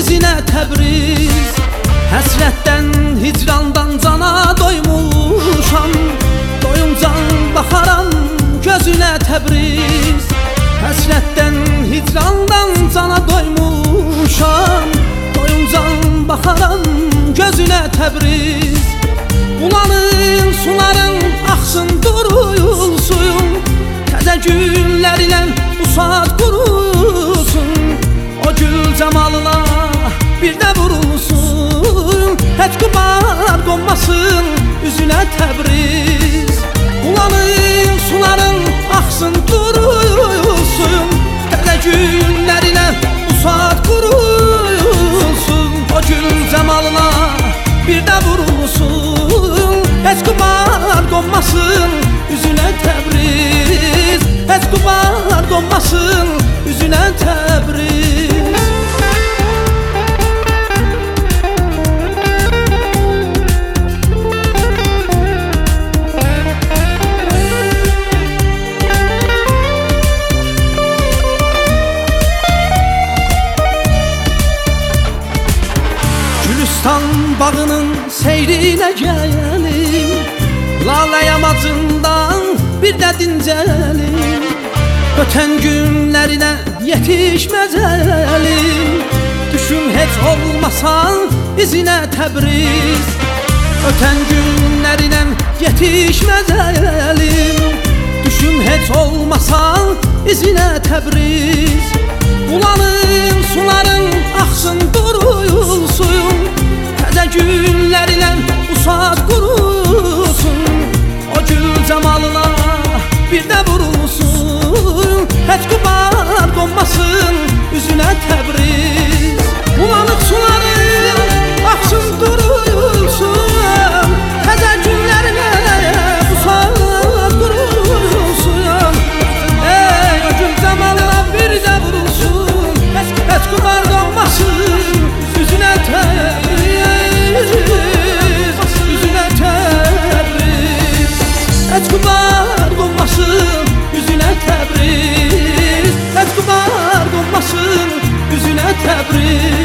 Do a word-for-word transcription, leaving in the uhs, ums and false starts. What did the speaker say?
izine Təbriz. Həsrətdən, hicrandan cana doymuşam, doyuncan baxaram gözünə Təbriz. Həsrətdən, hicrandan cana doymuşam, doyuncan baxaram gözünə Təbriz. Ulanın suların axsın durulsun, təzə güllər ilə bu saat qurusun. O gül cəmalına bir də vurulsun, heç qumar qonmasın üzünə Təbriz. Ulanın suların axsın durulsun, təzə güllər ilə bu saat qurusun. O gül cəmalına bir də vurulsun, heç qumar qonmasın üzünə Təbriz. Heç qumar qonmasın üzünə Təbriz. Gülistan bağının seyrinə gəlim, lalə yamacından bir də dincəlim. Ötən günlərinə yetişməzəlim, düşüm heç olmasan izinə Təbriz. Ötən günlərinə yetişməzəlim, düşüm heç olmasan izinə Təbriz. Ulanın suların axsın durulsun, təzə güllər ilə bu saat qurusun. O gül cəmalına bir də vurulsun, heç qumar qonmasın üzünə Təbriz. Ulanıq suların axsın durulsun, təzə güllər ilə bu saat qurulsun. Ey o gül cəmalına bir də vurulsun, heç qumar qonmasın üzünə Təbriz. Üzünə Təbriz, heç qumar qonmasın üzünə Təbriz. Heç qumar qonmasın üzünə Təbriz.